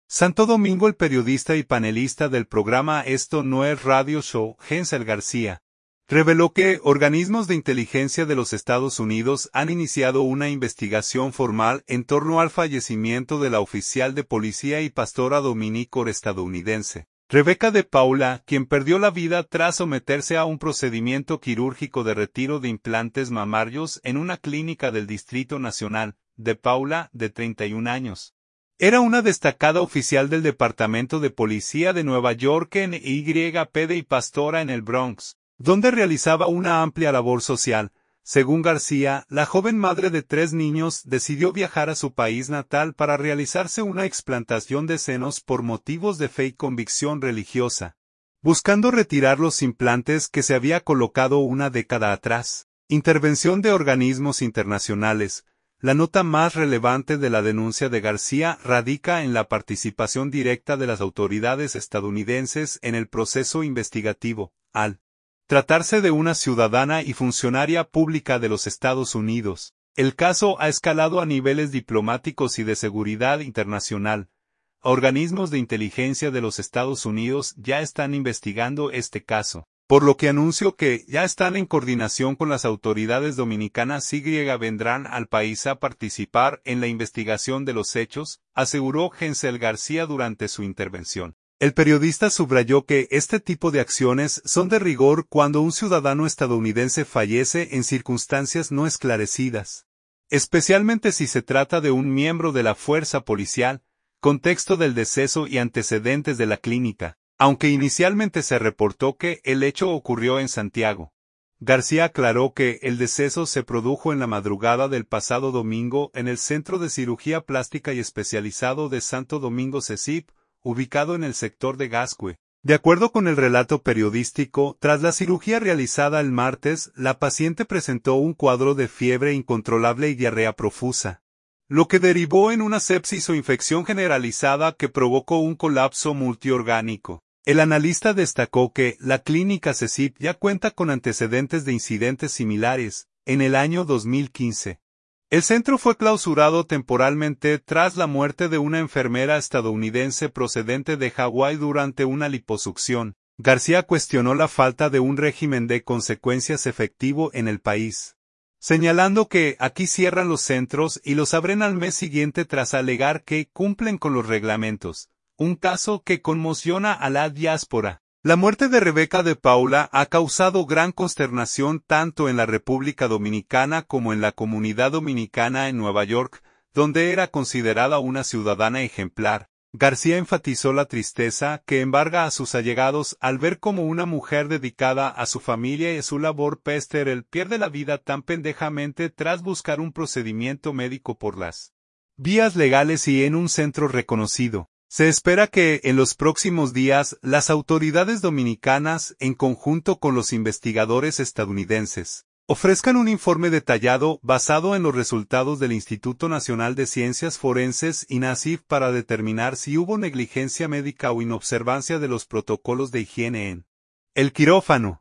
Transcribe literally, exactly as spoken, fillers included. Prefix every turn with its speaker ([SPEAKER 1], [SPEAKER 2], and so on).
[SPEAKER 1] Santo Domingo. El periodista y panelista del programa Esto No Es Radio Show, Hensel García, reveló que organismos de inteligencia de los Estados Unidos han iniciado una investigación formal en torno al fallecimiento de la oficial de policía y pastora dominico estadounidense, Rebecca de Paula, quien perdió la vida tras someterse a un procedimiento quirúrgico de retiro de implantes mamarios en una clínica del Distrito Nacional. De Paula, de treinta y un años, era una destacada oficial del Departamento de Policía de Nueva York en Y P D y pastora en el Bronx, donde realizaba una amplia labor social. Según García, la joven madre de tres niños decidió viajar a su país natal para realizarse una explantación de senos por motivos de fe y convicción religiosa, buscando retirar los implantes que se había colocado una década atrás. Intervención de organismos internacionales. La nota más relevante de la denuncia de García radica en la participación directa de las autoridades estadounidenses en el proceso investigativo, al tratarse de una ciudadana y funcionaria pública de los Estados Unidos. El caso ha escalado a niveles diplomáticos y de seguridad internacional. Organismos de inteligencia de los Estados Unidos ya están investigando este caso, por lo que anunció que ya están en coordinación con las autoridades dominicanas y vendrán al país a participar en la investigación de los hechos, aseguró Hensel García durante su intervención. El periodista subrayó que este tipo de acciones son de rigor cuando un ciudadano estadounidense fallece en circunstancias no esclarecidas, especialmente si se trata de un miembro de la fuerza policial, contexto del deceso y antecedentes de la clínica, aunque inicialmente se reportó que el hecho ocurrió en Santiago. García aclaró que el deceso se produjo en la madrugada del pasado domingo en el Centro de Cirugía Plástica y Especializado de Santo Domingo C E S I P, ubicado en el sector de Gascue. De acuerdo con el relato periodístico, tras la cirugía realizada el martes, la paciente presentó un cuadro de fiebre incontrolable y diarrea profusa, lo que derivó en una sepsis o infección generalizada que provocó un colapso multiorgánico. El analista destacó que la clínica C E S I P ya cuenta con antecedentes de incidentes similares. En el año dos mil quince, el centro fue clausurado temporalmente tras la muerte de una enfermera estadounidense procedente de Hawái durante una liposucción. García cuestionó la falta de un régimen de consecuencias efectivo en el país, señalando que aquí cierran los centros y los abren al mes siguiente tras alegar que cumplen con los reglamentos, un caso que conmociona a la diáspora. La muerte de Rebecca de Paula ha causado gran consternación tanto en la República Dominicana como en la comunidad dominicana en Nueva York, donde era considerada una ciudadana ejemplar. García enfatizó la tristeza que embarga a sus allegados al ver cómo una mujer dedicada a su familia y a su labor pestel pierde la vida tan pendejamente tras buscar un procedimiento médico por las vías legales y en un centro reconocido. Se espera que, en los próximos días, las autoridades dominicanas, en conjunto con los investigadores estadounidenses, ofrezcan un informe detallado basado en los resultados del Instituto Nacional de Ciencias Forenses I N A C I F para determinar si hubo negligencia médica o inobservancia de los protocolos de higiene en el quirófano.